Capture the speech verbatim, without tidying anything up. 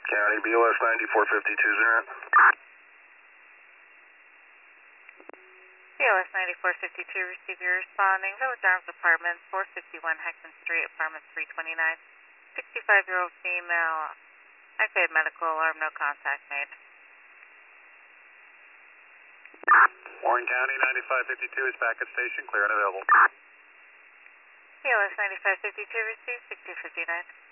County B L S ninety-four fifty-two zero. B L S ninety-four fifty-two, receive your responding. Village Arms Apartments, four fifty-one Heckman Street, apartment three twenty-nine. sixty-five-year-old female, activated medical alarm, no contact made. Warren County ninety-five fifty-two is back at station, clear and available. B L S ninety-five fifty-two, receive sixty fifty-nine.